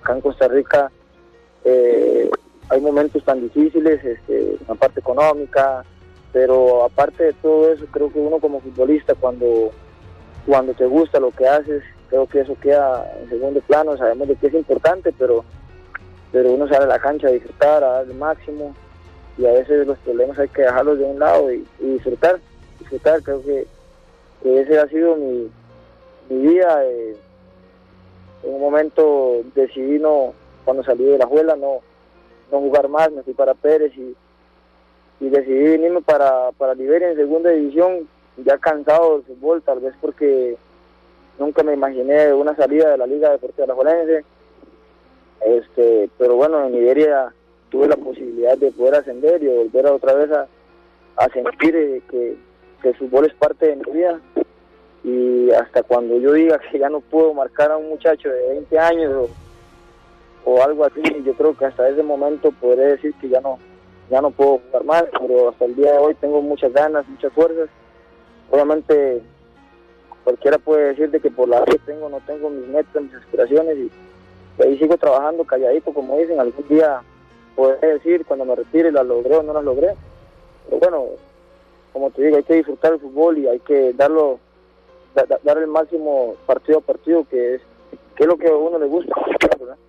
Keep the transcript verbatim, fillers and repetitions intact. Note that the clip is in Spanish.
acá en Costa Rica eh, hay momentos tan difíciles, este, la parte económica, pero aparte de todo eso, creo que uno como futbolista, cuando, cuando te gusta lo que haces, creo que eso queda en segundo plano. Sabemos de que es importante, pero, pero uno sale a la cancha a disfrutar, a dar el máximo, y a veces los problemas hay que dejarlos de un lado y, y disfrutar, disfrutar. Creo que, que ese ha sido mi, mi vida. Eh, en un momento decidí no, cuando salí de la escuela, no, no jugar más, me fui para Pérez y, y decidí venirme para, para Liberia en segunda división, ya cansado del fútbol, tal vez porque nunca me imaginé una salida de la Liga Deportiva Alajuelense. Este, pero bueno, en Liberia tuve la posibilidad de poder ascender y volver a otra vez a, a sentir eh, que, que el fútbol es parte de mi vida, y hasta cuando yo diga que ya no puedo marcar a un muchacho de veinte años o, o algo así, yo creo que hasta ese momento podré decir que ya no ya no puedo jugar más, pero hasta el día de hoy tengo muchas ganas, muchas fuerzas. Obviamente cualquiera puede decir de que por la edad que tengo no tengo mis metas, mis aspiraciones, y ahí sigo trabajando calladito, como dicen. Algún día podré decir cuando me retire las logré o no las logré, pero bueno, como te digo, hay que disfrutar el fútbol y hay que darlo, da, dar el máximo partido a partido, que es que es lo que a uno le gusta, ¿verdad?